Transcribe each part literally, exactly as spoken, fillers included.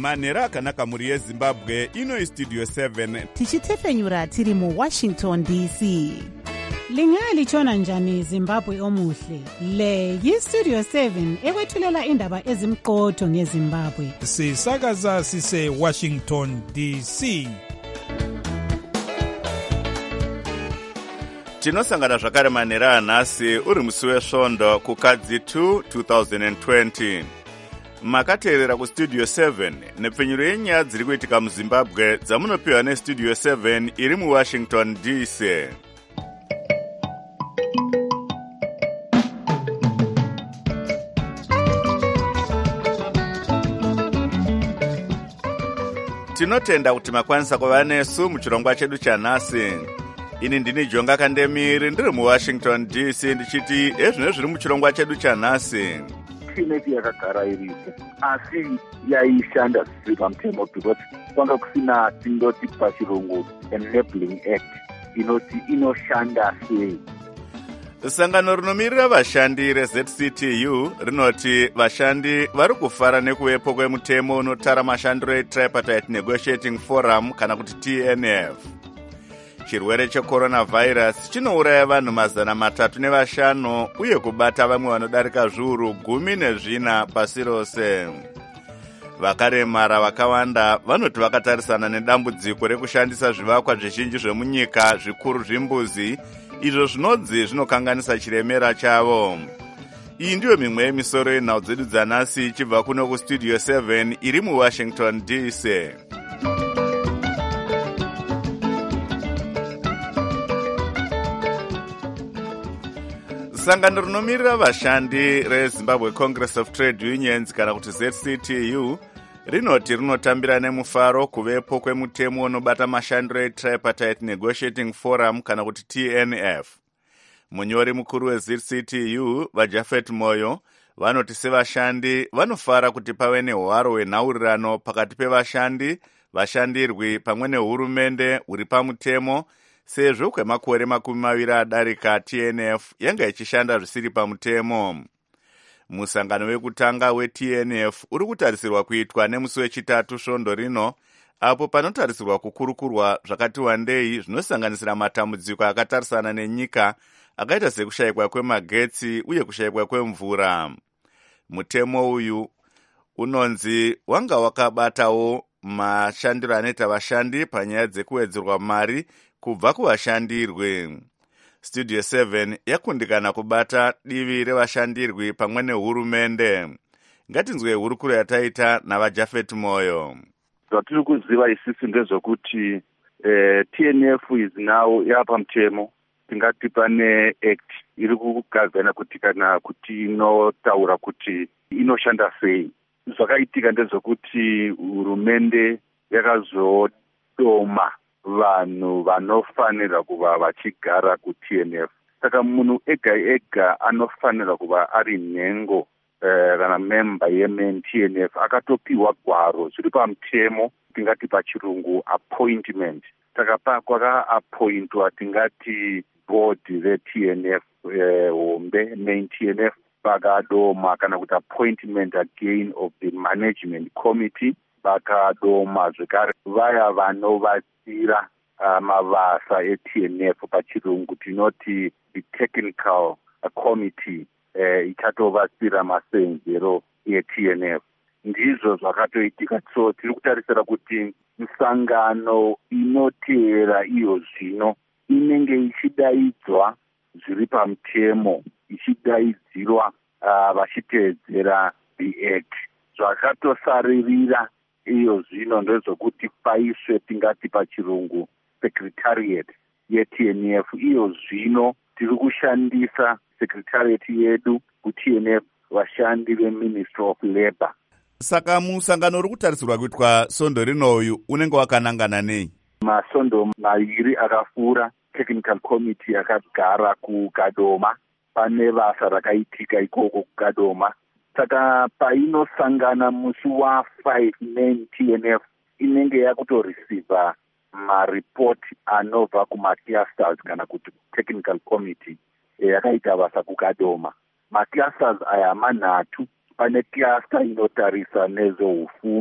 manhero akanaka mhuri yezimbabwe. Ino istudio seven tichitefenyura tiri muwashington D C. Lingalitshona njani Zimbabwe omuhle? Le yistudio seven ekwethulela indaba ezimqotho ngeZimbabwe. Sisakaza sise Washington D C. tinosangana zvakare manhero anhasi uri musi wesvondo kukadzi two twenty twenty. Makateerera kustudio seven nepfenyuro yenyaya dziri kuitika muzimbabwe dzamunopiwa nestudio seven iri muwashington D C. Tinotenda kuti makwanisa kuva nesu muchirongwa chedu chanhasi. Ini ndini Jonga Kandemiri ndiri muwashington D C ndichiti ezvino zviri muchirongwa chedu chanhasi. Ineti yakagara iripo asi yaishanda zvisiri pamutemo because kwanga kusina tindoti pachirungu enabling act inoti inoshanda sei. Sangano rinomirira vashandi reZ C T U rinoti vashandi vari kufara nekuvepo kwemutemo unotara mashandiro eTripartite Negotiating Forum kana kuti T N F. Chirwere checoronavirus chinouraya vanhu mazana matatu nevashanu uye kubata vamwe vanodarika zviuru gumi nezvina pasi rose. Vakaremara vakawanda vanoti vakatarisana nedambudziko rekushandisa zvivakwa zvizhinji zvemunyika zvikuru zvimbuzi izvo zvinodzi zvinokanganisa chiremera chavo. Iyi ndiyo mimwe yemisoro yenhau dzedu dzanhasi ichibva kuno kustudio seven iri muwashington D C. Sangano rinomirira vashandi reZimbabwe Congress of Trade Unions kana kuti Z C T U rinoti rinotambira nemufaro kuvepo kwemutemo unobata mashandiro eTripartite Negotiating Forum kana kuti T N F. Munyori mukuru weZ C T U vaJafet Moyo vanoti sevashandi vanofara kuti pave nehwaro hwenhaurirano pakati pevashandi, vashandirwi pamwe nehurumende huri pamutemo sezvo kwemakore makumi maviri adarika T N F yanga ichishanda zvisiri pamutemo. Musangano wekutanga we-T N F uri kutarisirwa kuitwa nemusi wechitatu svondo rino, apo panotarisirwa kukurukurwa zvakati wandei zvinosanganisira matambudziko akatarisana nenyika akaita sekushayikwa kwemagetsi uye kushayikwa kwemvura. Mutemo uyu unonzi wanga wakabatawo mashandiro anoita vashandi panyaya dzekuwedzerwa mari kubva kuvashandirwi. Studio seven yakundikana kubata divi revashandirwi pamwe nehurumende. Ngatinzwe hurukuro yataita navaJafet Moyo. Zvatiri kuziva isisi ndezvokuti eh, T N F is now yapamutemo tingati pane act iri kugadzana kuti kana kuti inotaura kuti inoshanda sei. Zvakaitika ndezvokuti hurumende yakazodoma vanhu vanofanira kuva vachigara ku-T N F. Saka munhu ega ega anofanira kuva ari nhengo eh, kana member yemen T N F akatopiwa gwaro zviri pamutemo tingati pachirungu appointment. Saka pa kwaka-appointwa tingati board re-T N F eh, hombe main T N F pakadoma kana kuti appointment again of the management committee pakadoma zvekare vaya vanovatsira uh, mavasa e-T N F pachirungu tinoti the technical uh, committee uh, ichatovatsira masenzero e-T N F. Ndizvo zvakatoitika. So tiri kutarisira kuti misangano inoteera iyo zvino inenge ichidaidzwa zviri pamutemo, ichidaidzirwa uh, vachiteedzera the act. Zvakatosaririra iyo zvino ndezvokuti paiswe tingati pachirungu secretariat ye-T N F. Iyo zvino tiri kushandisa secretariat yedu ku-T N F vashandi ve-Ministry of Labour. Saka musangano uri kutarisirwa kuitwa svondo rinoyu unenge wakanangana nei? Masondo maviri akafura technical committee yakagara kuKadoma. Pane basa rakaitika ikoko kuKadoma. Saka painosangana musi wa five main T N F inenge yakutoreceiva mareport anobva kumaclusters kana kuti technical committee yakaita basa kuKadoma. Maclusters aya manhatu. Pane cluster inotarisa nezveufumi,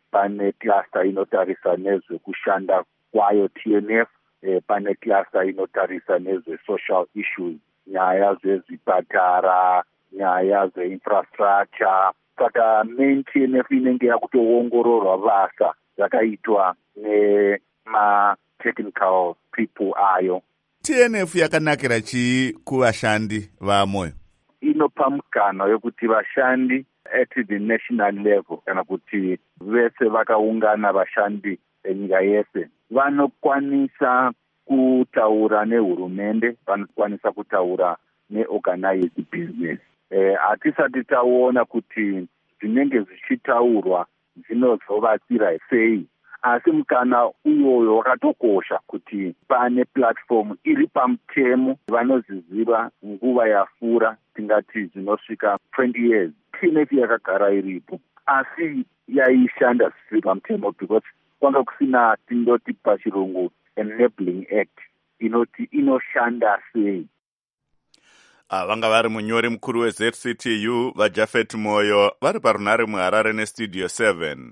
pane cluster inotarisa nezvekushanda kwayo T N F, eh, pane cluster inotarisa nezve-social issues, nyaya zvezvipatara, nyaya zve-infrastructure. Saka main T N F inenge yakutoongororwa basa yakaitwa nema-technical people ayo. T N F yakanakira chii kuvashandi vamoyo? Inopa mukana yokuti vashandi at the national level kana kuti vese vakaungana vashandi enyika yese vanokwanisa kutaura nehurumende, vanokwanisa kutaura neorganized business. Eh, hatisati taona kuti zvinenge zvichitaurwa zvinozovatsira sei, asi mukana uyoyo wakatokosha kuti pane platform iri pamutemo vanoziziva nguva yapfuura, tingati zvinosvika twenty years. T N F yakagara iripo asi yaishanda zvisiri pamutemo because kwanga kusina tindoti pachirungu enabling act inoti inoshanda sei. Vanga vari munyori mukuru we-Z C T U vaJafet Moyo vari parunhare muHarare nestudio seven.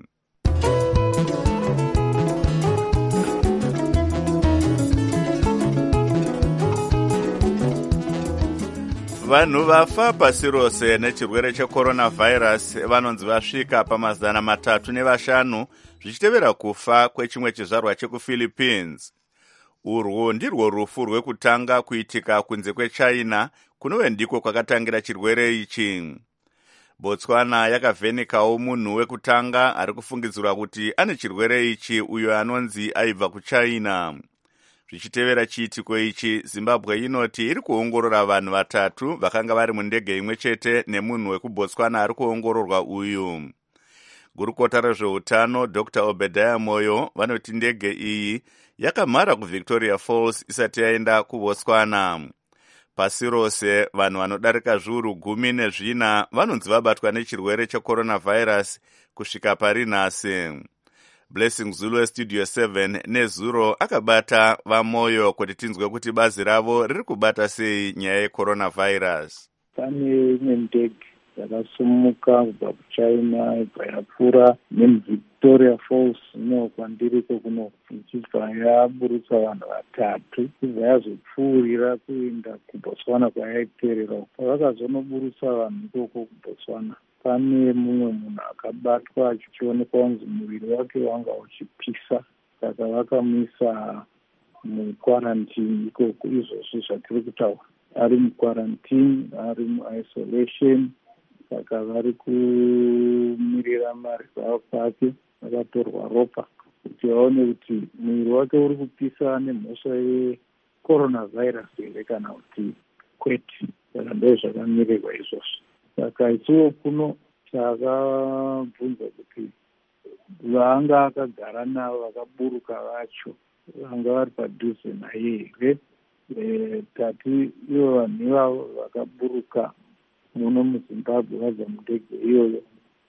Vanhu vafa pasi rose nechirwere cheCoronavirus vanonzi vasvika pamazana matatu nevashanu zvichitevera kufa kwechimwe chizvarwa chekuPhilippines. Urwu ndirwo rufu rwekutanga kuitika kunze kweChina kunove ndiko kwakatangira chirwere ichi. Botswana yakavhenekawo munhu wekutanga ari kufungidzirwa kuti ane chirwere ichi uyo anonzi aibva kuChina. Zvichitevera chiitiko ichi, Zimbabwe inoti iri kuongorora vanhu vatatu vakanga vari mundege imwe chete nemunhu wekuBotswana ari kuongororwa uyu. Gurukota rezveutano Doctor Obadiah Moyo vanoti ndege iyi yakamhara kuVictoria Falls isati yaenda kuBotswana. Pasi rose vanhu vanodarika zviuru gumi nezvina vanonzi vabatwa nechirwere cheCoronavirus kusvika pari nhasi. Blessing Zulu westudio seven nezuro akabata vaMoyo kuti tinzwe kuti bazi ravo riri kubata sei nyaya yeCoronavirus. Pane imwe ndege yakasumuka kubva kuChina ibva yapfuura nemuVictoria Falls ino kwandiriko kuno ichibva yaburutsa vanhu vatatu ibva yazopfuurira kuenda kuBotswana kwayaiterera. Pavakazonoburutsa vanhu ikoko kuBotswana pane mumwe munhu akabatwa achionekwa kunzi muviri wake wanga uchipisa, saka vakamuisa mukwarantini ikoko. Izvozvo zvatiri kutaura, ari mukwarantini, ari muisolation, saka vari kumirira marizalts ake. Vakatorwa ropa kuti vaone kuti muviri wake uri kupisa nemhosva yeCoronavirus here kana kuti kwete. Saka ndo zvakamirirwa izvozvo. Saka ichiwo kuno takabvunza kuti vanga akagara navo vakaburuka vacho vanga vari padhuze naye here. E, tati ivo vanhu ivavo vakaburuka muno muZimbabwe vabva mundege iyoyo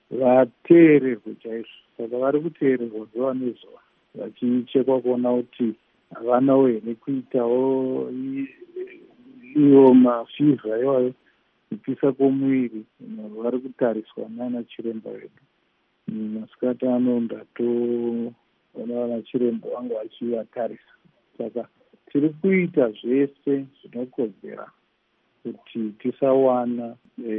vateererwe chaizvo. Saka vari kuteererwa zuva nezuva vachichekwa kuona kuti havanawo here kuitawo iwo mafivha iwayo kupisa kwomuviri. Vari kutariswa nana chiremba vedu. Masikati ano ndatoona vana chiremba vanga vachivatarisa. Saka tiri kuita zvese zvinokodzera kuti tisawana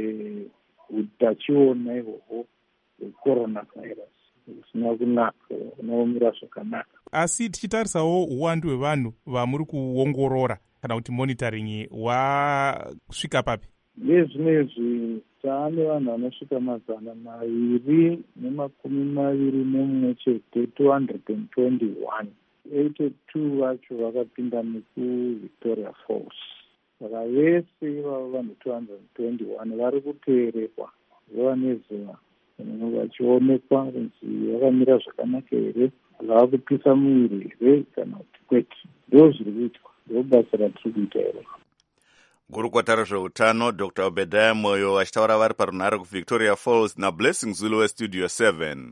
utachiona ihwohwo hweCoronavirus zvisina kunaka, unomira zvakanaka. Asi tichitarisawo uwandu hwevanhu vamuri kuongorora kana kuti monitoring wasvika papi? Nezvinezvi taane vanhu vanosvika mazana maviri nemakumi maviri nemumwe chete, two hundred twenty-one. eighty-two vacho vakapinda nekuVictoria Falls. Saka vese ivavo vanhu two hundred twenty-one vari kuteererwa zuva nezuva vachionekwa kunzi vakamira zvakanaka here, zvava kupisa muviri here kana kuti kwete. Ndo zviri kuitwa, ndo basa ratiri kuita iro. Gurukota rezveutano Doctor Obadiah Moyo vachitaura vari parunhare kuVictoria Falls naBlessing Zulu westudio seven.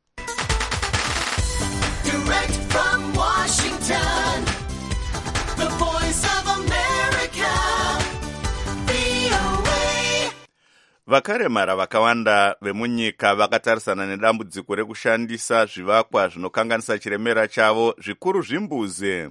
Direct from Washington, the voice of America, V O A. Vakaremara vakawanda vemunyika vakatarisana nedambudziko rekushandisa zvivakwa zvinokanganisa chiremera chavo, zvikuru zvimbuzi.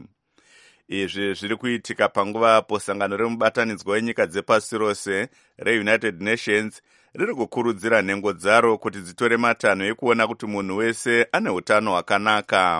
Izvi zviri kuitika panguva apo sangano remubatanidzwa wenyika dzepasi rose reUnited Nations riri kukurudzira nhengo dzaro kuti dzitore matanho ekuona kuti munhu wese ane utano hwakanaka.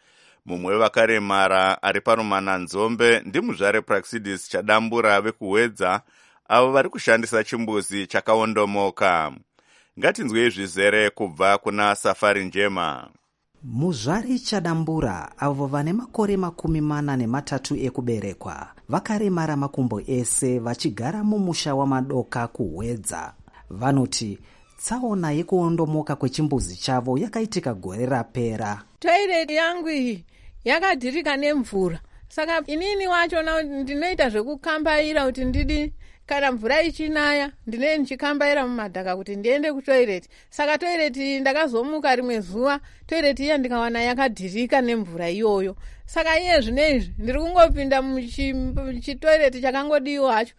Mumwe wevakaremara ari parumana nzombe ndimuzvare Praxidis Chadambura vekuhwedza, avo vari kushandisa chimbuzi chakaondomoka. Ngatinzwe zvizere kubva kuna Safari Njema. Muzvare Chadambura, avo vane makore makumi mana nematatu ekuberekwa, vakaremara makumbo ese vachigara mumusha wamadoka kuhwedza. Vanoti tsaona yekuondomoka kwechimbuzi chavo yakaitika gore rapera. Toilet yangu iyi yakadhirika nemvura, saka inini wachona ndinoita zvekukambaira kuti ndidi kana mvura ichinaya ndine ndichikambaira mumadhaka kuti ndiende kutoilet. Saka toilet ndakazomuka rimwe zuva, toilet iya ndikawana yakadhirika nemvura iyoyo. Saka iye zvinezvi ndiri kungopinda muchitoilet chakangodiwa hacho,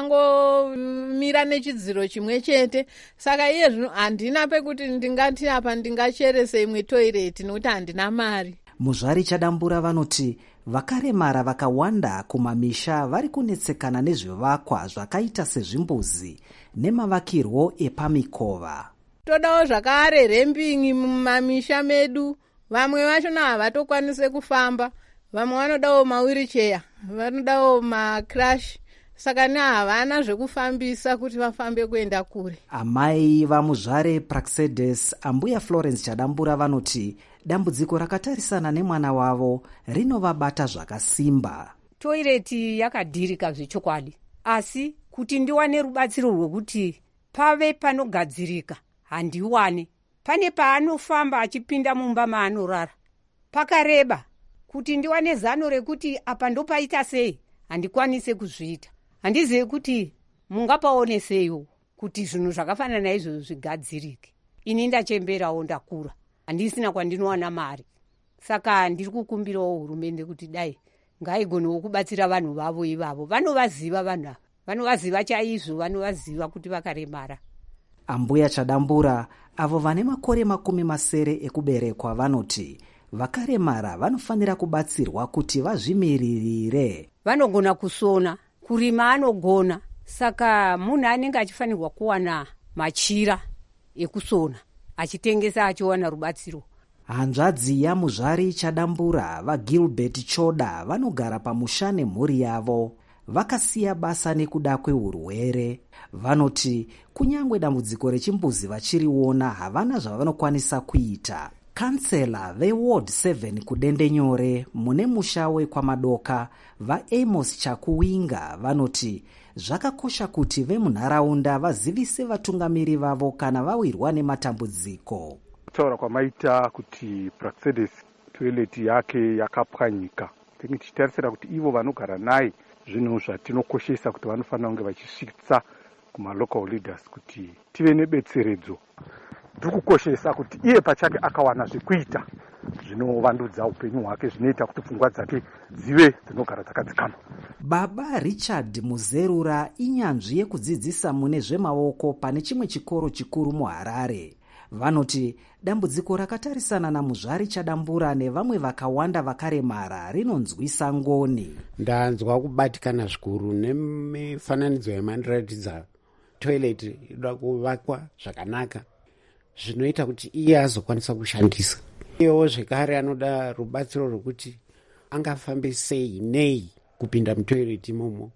chakangomira nechidziro chimwe chete. Saka iye zvino handina pekuti ndingati apa ndingacherese imwe toilet nokuti handina mari. Muzvare Chadambura vanoti vakaremara vakawanda kumamisha vari kunetsekana nezvivakwa zvakaita sezvimbuzi nemavakirwo epamikova. Todawo zvakare rembingi mumamisha medu. Vamwe vachona havatokwanise kufamba, vamwe vanodawo mawiricheya, vanodawo macrash. Saka ne havana zvekufambisa kuti vafambe kuenda kure. Amai vamuzvare Praxedes ambuya Florence Chadambura vanoti dambudziko rakatarisana nemwana wavo rinovabata zvakasimba. Toireti yakadhirika zvechokwadi, asi kuti ndiwane rubatsiro rwekuti pave panogadzirika handiwane. Pane paanofamba achipinda mumba maanorara pakareba, kuti ndiwane zano rekuti apa ndopaita sei handikwanise kuzviita. Handizivi kuti mungapaoneseyo kuti zvinhu zvakafanana izvo zvigadzirike. Ini ndachemberawo ndakura, handisina kwandinowana mari. Saka ndiri kukumbirawo hurumende kuti dai ngaigonewo kubatsira vanhu vavo ivavo. Vanovaziva vanhu ava, vanovaziva chaizvo, vanovaziva kuti vakaremara. Ambuya Chadambura avo vane makore makumi masere ekuberekwa vanoti vakaremara vanofanira kubatsirwa kuti vazvimiririre. Vanogona kusona, kurima anogona, saka munhu anenge achifanirwa kuwana machira ekusona, achitengesa achiwana rubatsiro. Hanzvadzi yamuzvare Chadambura vaGilbert Choda vanogara pamusha nemhuri yavo, vakasiya basa nekuda kweurwere. Vanoti kunyangwe dambudziko rechimbuzi vachiriona havana zvavanokwanisa kuita. Kansela veWard seven kudendenyore mune musha wekwamadoka vaAmos Chakuwinga vanoti zvakakosha kuti vemunharaunda vazivise vatungamiri vavo kana vawirwa nematambudziko. Kutaura kwamaita kuti Praxedes toilet yake yakapwanyika, tichitarisira kuti ivo vanogara naye zvinhu zvatinokoshesa kuti vanofanira kunge vachisvitsa kumalocal leaders kuti tive nebetseredzo. Ndikukoshesa kuti iye pachake akawana zvekuita zvinovandudza upenyu hwake, zvinoita kuti pfungwa dzake dzive dzinogara dzakadzikama. Baba Richard Muzerura inyanzvi yekudzidzisa mune zvemaoko pane chimwe chikoro chikuru muHarare. Vanoti dambudziko rakatarisana namuzvare Chadambura nevamwe vakawanda vakaremara rinonzwisa ngoni. Ndanzwa kubatikana zvikuru nemifananidzo yamandiratidza toilet inoda kuvakwa zvakanaka zvinoita kuti iye azokwanisa kushandisa. Iyewo zvekare anoda rubatsiro rwekuti angafambe sei nei kupinda mutoilet imomo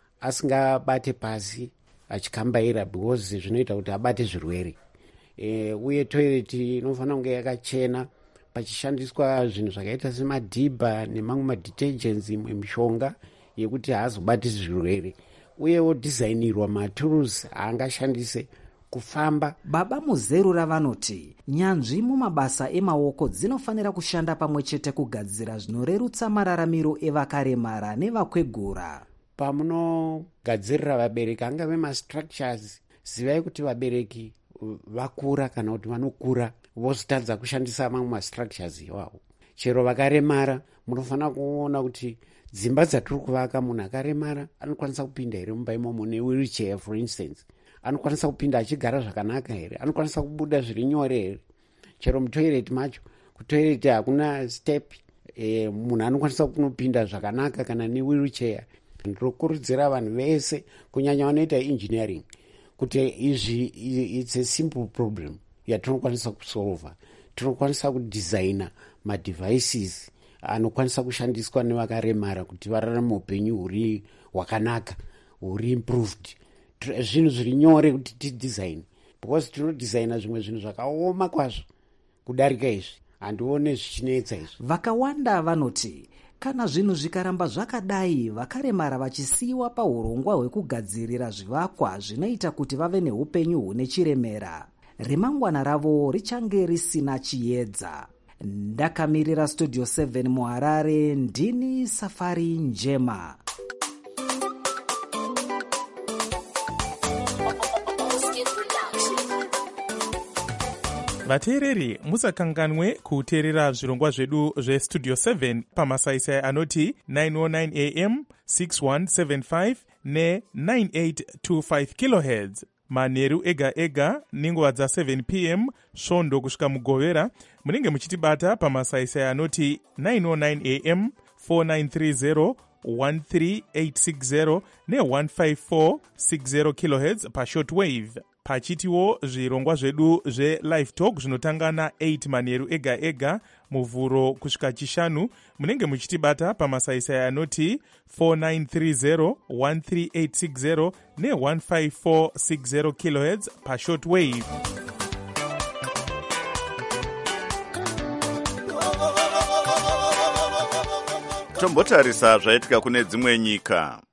asingabate pasi achikambaira, because zvinoita kuti abate zvirwere. E, uye toilet inofanira kunge yakachena pachishandiswa zvinhu zvakaita semadhibha nemamwe madetergents, imwe mishonga yekuti haazobati zvirwere. Uyewo designirwa matools aangashandise kufamba. Baba Muzerura vanoti nyanzvi mumabasa emaoko dzinofanira kushanda pamwe chete kugadzira zvinorerutsa mararamiro evakaremara nevakwegura. Pamunogadzirira vabereki angave mastructures, zivai kuti vabereki vakura kana kuti vanokura vozotadza kushandisa mamwe mastructures iwawo. Chero vakaremara munofanira kuona kuti dzimba dzatiri kuvaka munhu akaremara anokwanisa kupinda here mumba imomo newheelchair for instance, anokwanisa kupinda achigara zvakanaka here, anokwanisa kubuda zviri nyore here. Chero mutoireti macho, kutoireti hakuna step, e, munhu anokwanisa kunopinda zvakanaka kana newheelchair. Ndinokurudzira vanhu vese kunyanya vanoita engineering kuti izvi it's a simple problem yatinokwanisa kusolva. Tinokwanisa kudesigna madevices anokwanisa kushandiswa nevakaremara kuti vararame upenyu huri hwakanaka, huri improved. Zvinhu zviri nyore kuti tidesign, because tinodesigna zvimwe zvinhu zvakaoma kwazvo kudarika izvi. Handione zvichinetsa izvi. Vakawanda vanoti kana zvinhu zvikaramba zvakadai, vakaremara vachisiyiwa paurongwa hwekugadzirira zvivakwa zvinoita kuti vave neupenyu hune chiremera, remangwana ravo richange risina chiedza. Ndakamirira Studio seven muHarare, ndini Safari Njema. vateereri musakanganwe kuteerera zvirongwa zvedu zvestudio seven pamasaisai anoti nine oh nine a m, six one seven five ne nine eight two five kilohertz manheru ega ega nenguva dza seven p m svondo kusvika mugovera. Munenge muchitibata pamasaisai anoti nine oh nine a m, four nine three zero, one three eight six zero ne one five four six zero kilohertz pashortwave. Pachitiwo zvirongwa zvedu zve-live talk zvinotanga na eight manheru ega ega muvhuro kusvika chishanu. Munenge muchitibata pamasaisai anoti four nine three zero, one three eight six zero ne one five four six zero kilohertz pashortwave. Tombotarisa zvaitika kune dzimwe nyika.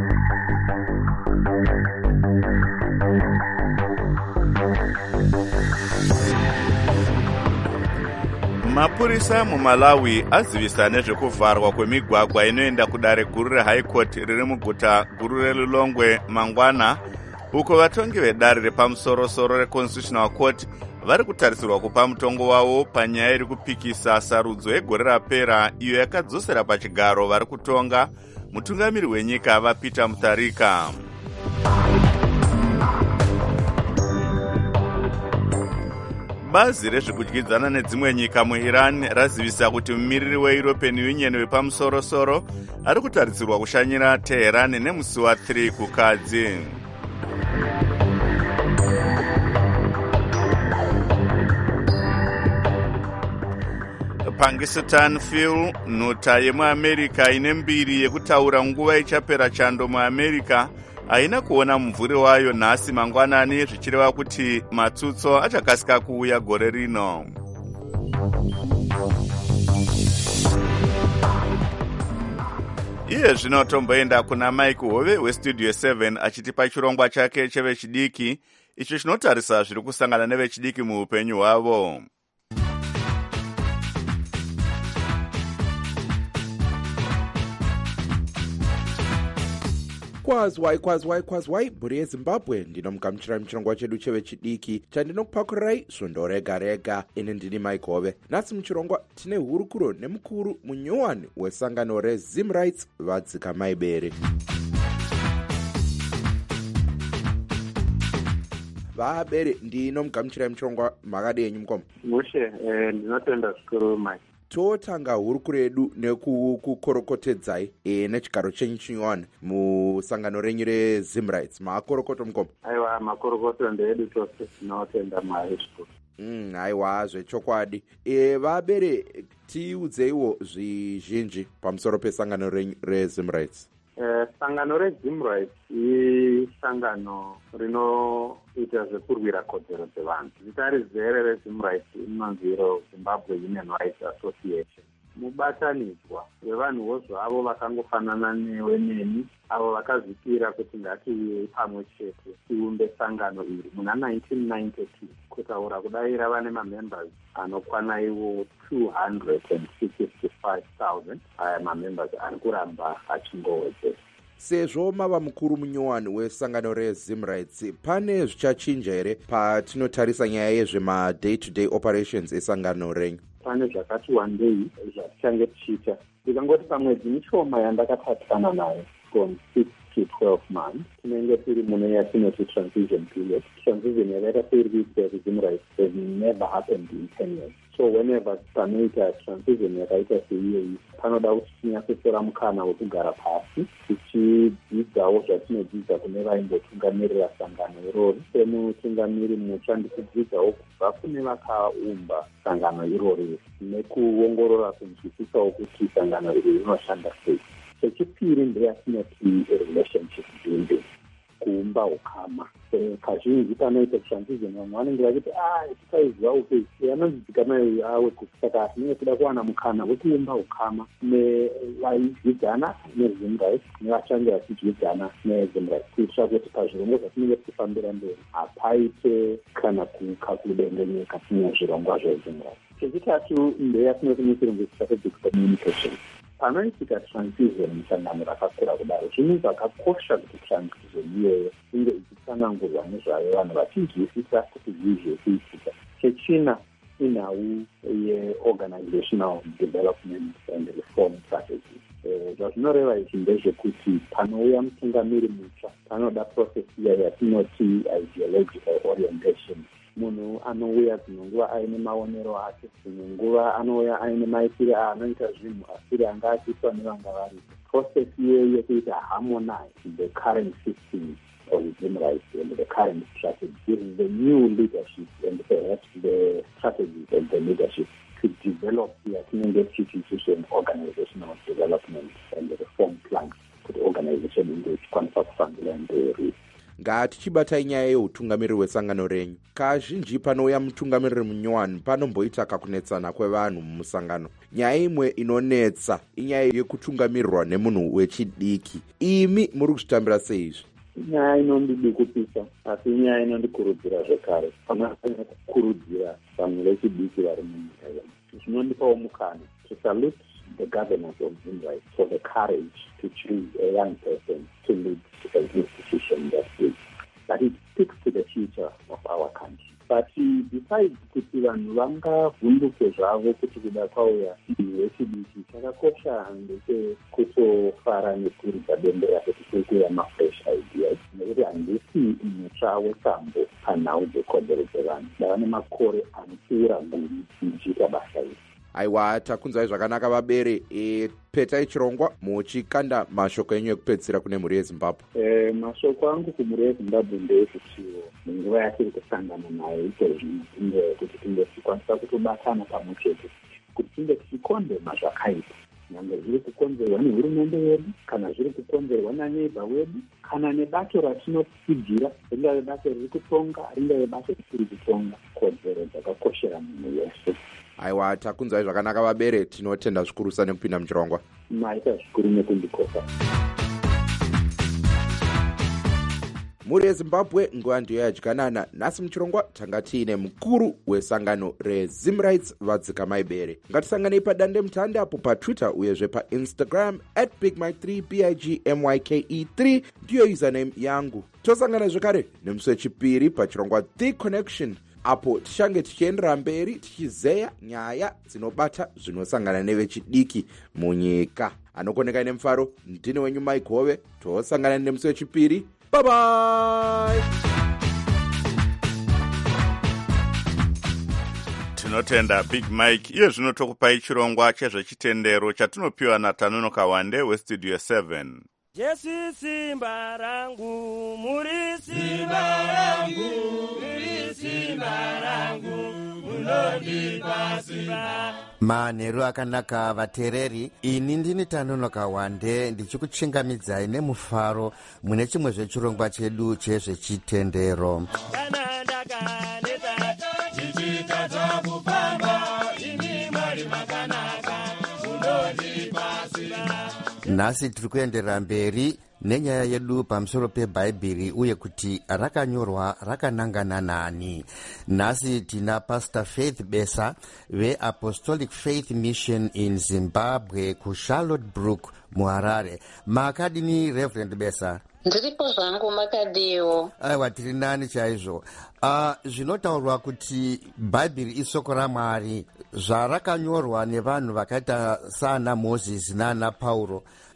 Mapurisa muMalawi azivisa nezvekuvharwa kwemigwagwa inoenda kudare guru reHigh Court riri muguta guru reLilongwe mangwana, uko vatongi vedare repamusoro-soro reConstitutional Court vari kutarisirwa kupa mutongo wavo panyaya iri kupikisa sarudzo yegore rapera iyo yakadzosera pachigaro vari kutonga mutungamiri wenyika vaPeter Mutharika. Bazi rezvekudyidzana nedzimwe nyika muIran razivisa kuti mumiriri weEuropean Union wepamusoro-soro ari kutarisirwa kushanyira Teheran nemusi wa3 kukadzi. Pakistan Phil, nhuta yemuAmerica ine mbiri yekutaura nguva ichapera chando muAmerica, haina kuona mumvuri wayo nhasi mangwanani, zvichireva kuti matsutso achakasika kuuya gore rino. Iye zvino tomboenda kuna Mike Hove weStudio seven achitipa chirongwa chake chevechidiki, icho chinotarisa zviri kusangana nevechidiki muupenyu hwavo. Kwazwai kwazwai kwazwai mhuri yeZimbabwe, ndinomugamuchirai muchirongwa chedu chevechidiki chandinokupakurai svondo rega rega. Ini ndini Mike Hove. Nhasi muchirongwa tine hurukuro nemukuru munyowani wesangano reZimrights vadzika maibere. Vabere, ndinomugamuchirai muchirongwa makadi yenyu mukoma. Mushe, eh, ndinotenda zvikuru Mike. Totanga hurukuro yedu nekukorokotedzai e, nechigaro chenyu chinyowani musangano renyu reZimrights. Makorokoto mukoma. Aiwa, makorokoto ndeedu tose, tinotenda Mwari zvikuru. Mm, aiwa, zvechokwadi. E, vabere, tiudzeiwo zvizhinji pamusoro pesangano renyu reZimrights. Eh, sangano reZimrights isangano rinoita zvekurwira kodzero dzevanhu. Zita rizere reZimrights inonzi Zimbabwe Human Rights Association. Mubatanidzwa wevanhuwo zvavo vakangofanana newe neni, avo vakazvipira kuti ngatiuye pamwe chete tiumbe sangano iri muna nineteen ninety-two, kutaura kudai rava nemamembers anokwana iwo two hundred sixty-five thousand. Aya mamembers ari kuramba achingowedzera. Sezvo mava mukuru munyowani wesangano reZimrights, pane zvichachinja here patinotarisa nyaya yezvema day to day operations esangano renyu? Pane zvakati wandei zvatichange tichiita. Ndikangoti pamwedzi mishoma yandakatatisana nayo from six to twelve months tinenge tiri mune yatinoti transition period. Transition yakaita seiri kuitika resume rights has never happened in ten years. So whenever panoita transition yakaita seiyoyi panoda kuti tinyatsotora mukana wekugara pasi tichidzidzawo zvatinodzidza kune vaimbotungamirira sangano irori. Semutungamiri mutsva ndikudzidzawo kubva kune vakaumba sangano irori nekuongorora kunzwisisawo kuti sangano iri rinoshanda sei. Chechipiri ndeyatinoti relationship building, kuumba ukama. Kazhinji panoita transition vamwe vanenge vachiti ah tikaiziva uke anonzidzikanai awe saka tinenge kuda kuwana mukana wekuumba ukama nevaidzidzana neresume rights nevachange vachidzidzana neresume rights kuitira kuti pazvirongwa zvatinenge tichifambira mberi hapaite kana kuka kudengenyeka tine zvirongwa zveresume rights. Chechitatu ndeyatinoti muchirungu strategic communication. Panoitika transition musangano rakakura kudaro zvinhu zvakakosha kuti transition iyoyo inge ichitsanangurwa nezvayo vanhu vachinzwisisa kuti zvii zviri kuitika. Chechina inhau yeorganizational development and reform strategy. Zvazvinoreva izvi ndezvekuti panouya mutungamiri mutsva panoda process iya yatinoti ideological orientation. Munhu anouya dzimwe nguva aine maonero ake, dzimwe nguva anouya aine maitire aanoita zvinhu asiri anga achiitwa nevanga varipo. Process iyoyo yekuita harmonize the current system of human rights and the current strategy. This is the new leadership and perhaps the strategies of the leadership to develop the institution, organizational development and the reform plans for the organization in which contract funding and the risk. Ngatichibatai nyaya yeutungamiriri hwesangano renyu. Kazhinji panouya mutungamiriri munyowani panomboita kakunetsana kwevanhu mumusangano. Nyaya imwe inonetsa inyaya yekutungamirirwa nemunhu wechidiki. Imi muri kuzvitambira sei izvi? Nyaya inondidikupisa asi nyaya inondikurudzira zvekare. Panofanira kukurudzira vanhu vechidiki vari munyika yedu. Zvinondipawo mukana to salute the governance of human rights for the courage to choose a young person to lead an institution that is that it speaks to the future of our country. But besides kuti vanhu vangavhunduke zvavo kuti kuda kwauya munhu wechidiki, chakakosha ndechekutofara nekuridza bembera kuti kuri kuuya mafresh ideas nekuti handisi mutsva wetambo panhau dzekodzero dzevanhu. Ndava nemakore anopfuura gumi ndichiita basa iri. Aiwa, takunzai zvakanaka vabere. E, petai chirongwa muchikanda mashoko enyu ekupedzisira kune mhuri yeZimbabwe. E, mashoko angu kumhuri yeZimbabwe ndeyekutiwo munguva yatiri kusangana nayo ikozvino tinge kuti tinge tichikwanisa kutobatana pamwe chete kuti tinge tichikondema zvakaipa, nyangwe zviri kukonzerwa nehurumende yedu kana zviri kukonzerwa naneighbor wedu kana nebato ratinotsigira, ringave bato riri kutonga, ringave bato risiri kutonga. Kodzero dzakakoshera munhu wese. Aiwa, takunzai zvakanaka vabere, tinotenda zvikurusa nekupinda muchirongwa. Maita zvikuru nekundikosa. Mhuri yeZimbabwe nguva ndiyo yadyanana. Nhasi muchirongwa tanga tiine mukuru wesangano reZim Rights Vadzikamai Bere. Ngatisanganei padande mutande apo paTwitter uyezve paInstagram at big mike three b i g m y k e three ndiyo username yangu. Tosangana zvekare nemusi wechipiri pachirongwa The Connection, apo tichange tichiendera mberi tichizeya nyaya dzinobata zvinosangana nevechidiki munyika. Anokoneka nemufaro ndini wenyu Mike Hove. Tosangana nemusi wechipiri. Bye bye. Tinotenda Big Mike. Iye zvino tokupai chirongwa chezvechitendero chatinopiwa naTanonoka Wande weStudio seven. Jesu simba rangu, muri simba rangu, muri simba rangu, munondipa simba. Manheru akanaka vatereri, ini ndini Tanonoka Wande ndichikuchingamidzai nemufaro mune chimwe zvechirongwa chedu chezvechitendero. Kana ndakaneta ndichitadza kupamba, ini mari makanaka, munondipa simba. Nhasi tiri kuenderera mberi nenyaya yedu pamusoro pebhaibheri uye kuti rakanyorwa rakanangana nani. Nhasi tina Pastor Faith Besa veApostolic Faith Mission in Zimbabwe kuCharlotte Brook muHarare. Makadini Reverend Besa? Ndiripo zvangu makadiwo. Aiwa, tiri nani chaizvo. Uh, zvinotaurwa kuti bhaibheri isoko raMwari, zvarakanyorwa nevanhu vakaita saana Moses naana Pauro.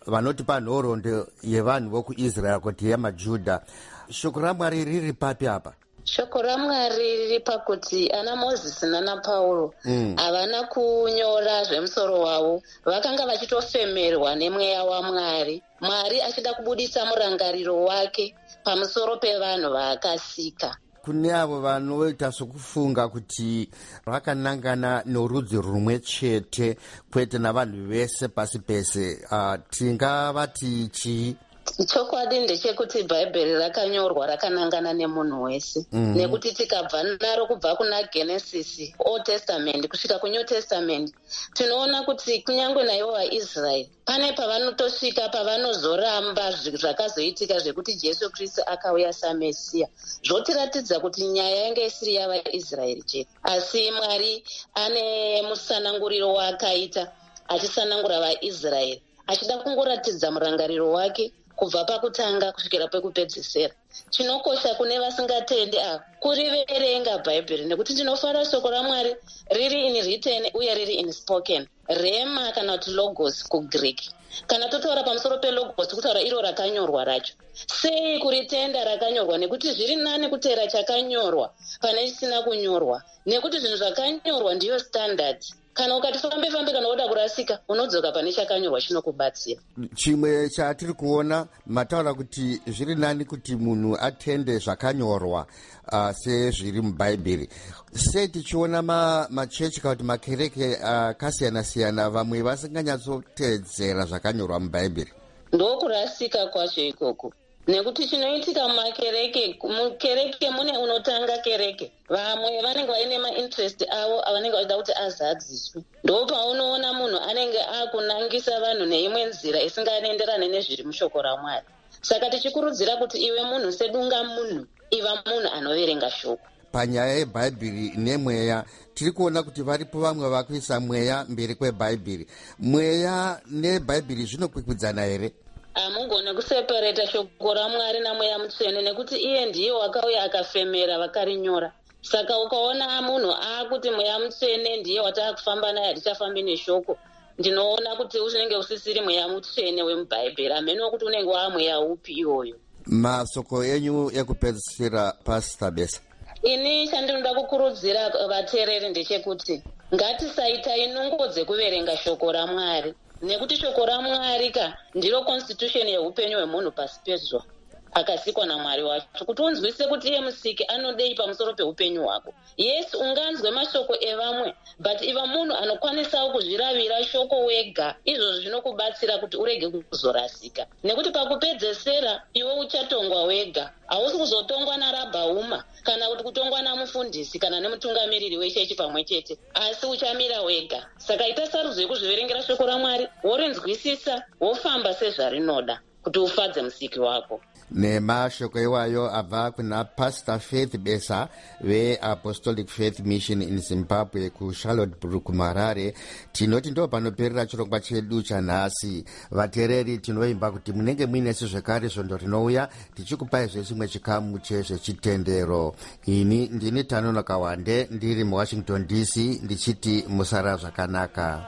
vanoti panhoroondo yevanhu vokuisraeri kuti yemajudha. Shoko ramwari riri papi apa? Shoko ramwari riri pakuti ana Mozisi nana Pauro havana mm. kunyora zvemusoro wavo, vakanga vachitofemerwa nemweya waMwari, Mwari achida kubudisa murangariro wake pamusoro pevanhu vaakasika. Kune avo vanoita sokufunga kuti rakanangana norudzi rumwe chete kwete navanhu vese pasi pese, uh, tingavati chii? Chokwadi ndechekuti bhaibheri rakanyorwa rakanangana nemunhu wese mm. nekuti tikabva naro kubva kuna Genesis, Old Testament kusvika kuNew Testament, tinoona kuti kunyange naivo vaIsraeri pane pavanotosvika pavanozoramba zvakazoitika zvekuti Jesu Kristu akauya saMesiya, zvotiratidza kuti nyaya yange isiri yavaIsraeri chete, asi Mwari ane musananguriro waakaita achisanangura vaIsraeri, achida kungoratidza murangariro wake kubva pakutanga kusvikira pekupedzisira. Chinokosha kune vasingatendi a kuriverenga bhaibheri, nekuti tinofara shoko raMwari riri in written uye riri in spoken, rema kana kuti logos kuGreek. Kana totaura pamusoro pelogos kutaura iro rakanyorwa racho, sei kuritenda rakanyorwa? Nekuti zviri nani kuteera chakanyorwa pane chisina kunyorwa, nekuti zvinhu zvakanyorwa ndiyo standard. Kana ukati fambe fambe kana uda kurasika, unodzoka pane chakanyorwa chinokubatsira. Chimwe chatiri kuona mataura kuti zviri nani kuti munhu atende zvakanyorwa uh, sezviri mubhaibheri. Sei tichiona machechi kana kuti makereke akasiyana uh, siyana vamwe vasinganyatsotedzera zvakanyorwa mubhaibheri? Ndokurasika kwacho ikoko. Nekuti chinoitika mumakereke, mukereke mune unotanga kereke, vamwe vanenge vaine mainterest avo avanenge vachida kuti azadziswe. Ndo paunoona munhu anenge akunangisa vanhu neimwe nzira isinganoenderane nezviri mushoko raMwari. Saka tichikurudzira kuti iwe munhu sedunga munhu, iva munhu anoverenga shoko. Panyaya yebhaibheri nemweya, tiri kuona kuti varipo vamwe vakuisa mweya mberi kwebhaibheri. Mweya nebhaibheri zvinokwikwidzana here? Hamugone kuseparata shoko raMwari namweya mutsvene, nekuti iye ndiye wakauya akafemera vakarinyora. Saka ukaona munhu akuti mweya mutsvene ndiye wataakufamba naye, hatichafambi neshoko, ndinoona kuti unenge usisiri mweya mutsvene wemubhaibheri, ameno kuti unenge wamweya upi iwoyo. Masoko enyu ekupedzisira, Pastor Besa. Ini chandinoda kukurudzira vateereri ndechekuti ngatisaitai nungo dzekuverenga shoko raMwari, nekuti shoko raMwari ka ndiro constitution yeupenyu hwemunhu pasi pezuva, akasikwa naMwari wacho, kuti unzwise kuti iye musiki anodei pamusoro peupenyu hwako. Yes, unganzwe mashoko evamwe, but iva munhu anokwanisawo kuzviravira shoko wega, izvozvo zvinokubatsira kuti urege kuzorasika, nekuti pakupedzesera iwe uchatongwa wega, hausi kuzotongwa naRabhauma kana kuti kutongwa namufundisi kana nemutungamiriri wechechi pamwe chete, asi uchamira wega. Saka ita sarudzo yekuzviverengera shoko raMwari, worinzwisisa, wofamba sezvarinoda kuti ufadze musiki wako. Nemashoko iwayo abva kuna Pastor Faith Besa veApostolic Faith Mission in Zimbabwe kuCharlottesburg Harare. Tinoti ndo panoperera chirongwa chedu chanhasi. Vateereri tinoimba kuti munenge muine zvekare svondo rinouya tichikupai zvechimwe chikamu chezvechitendero. Ini ndini Tanonoka Wande ndiri muWashington D C ndichiti musara zvakanaka.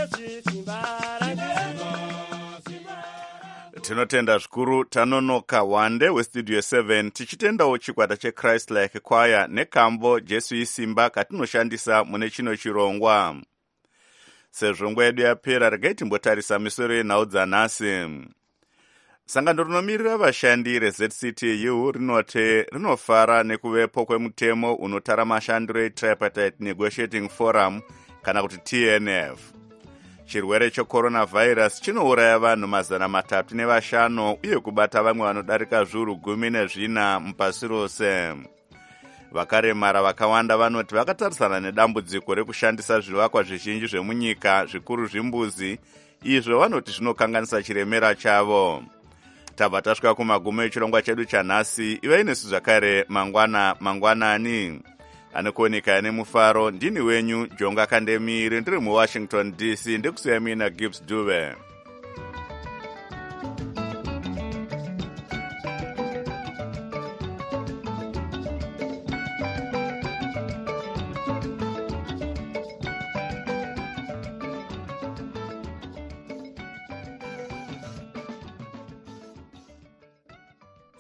Tinotenda zvikuru Tanonoka Wande westudio seven, tichitendawo chikwata cheChrist Like Choir nekambo Jesu isimba katinoshandisa mune chino chirongwa. Sezvo nguva yedu yapera, regai timbotarisa misoro yenhau dzanhasi. Sangano rinomirira vashandi reZ C T U rinoti rinofara nekuvepo kwemutemo unotara mashandiro eTripartite Negotiating Forum kana kuti T N F. Chirwere checoronavirus chinouraya vanhu mazana matatu nevashanu uye kubata vamwe vanodarika zviuru gumi nezvina mupasi rose. Vakaremara vakawanda vanoti vakatarisana nedambudziko rekushandisa zvivakwa zvizhinji zvemunyika, zvikuru zvimbuzi, izvo vanoti zvinokanganisa chiremera chavo. Tabva tasvika kumagumo echirongwa chedu chanhasi. Ivai nesu zvakare mangwana mangwanani. Anokuoneka nemufaro, ndini wenyu Jonga Kandemiri, ndiri muWashington D C, ndikusiyai mina Gibbs Dube.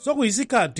sokuyisikhathi